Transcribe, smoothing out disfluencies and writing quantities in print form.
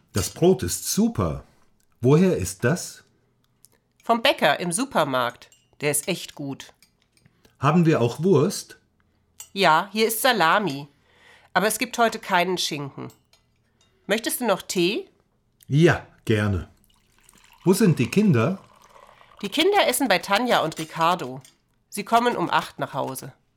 Das Brot ist super. Woher ist das? Vom Bäcker im Supermarkt. Der ist echt gut. Haben wir auch Wurst? Ja, hier ist Salami. Aber es gibt heute keinen Schinken. Möchtest du noch Tee? Ja, gerne. Wo sind die Kinder? Die Kinder essen bei Tanja und Ricardo. Sie kommen um 8 nach Hause.